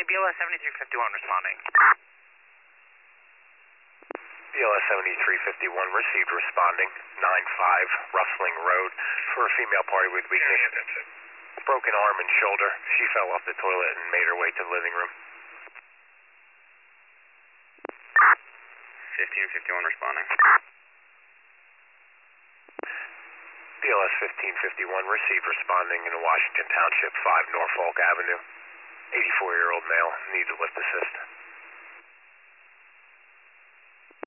County, BLS 7351 responding. BLS 7351 received responding, 9-5, Rustling Road, for a female party with weakness, broken arm and shoulder. She fell off the toilet and made her way to the living room. 1551 responding. BLS 1551 received responding in Washington Township 5 Norfolk Avenue. 84-year-old male needs a lift assist.